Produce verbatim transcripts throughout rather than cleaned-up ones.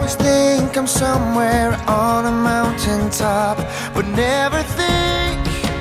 always think I'm somewhere on a mountaintop, but never think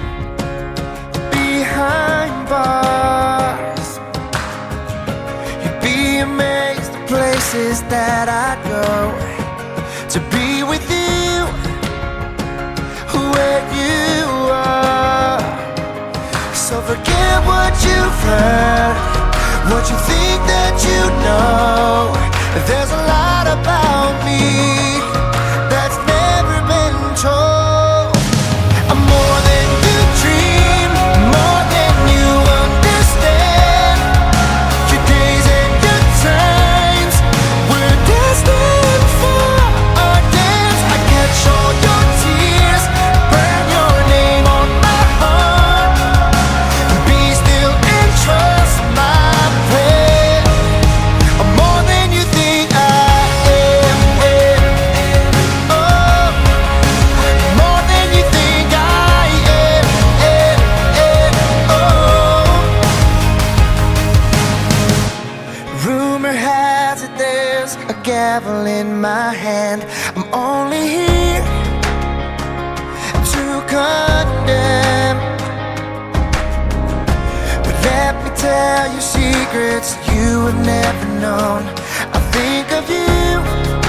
behind bars. You'd be amazed the places that I'd go to be with you, where you are. So forget what you've heard, what you think that you know. There's a lot about me that's never been told. I'm more than you dream, more than you understand. Your days and your times, we're destined for our dance. I catch all your tears, burn your name on my heart. Be still and trust my plan. I'm more than you think I am. Oh, more than you think I am. Oh, rumor has it there's a gavel in my hand. I'm only here to condemn, but let me tell you secrets you have never known. I think of you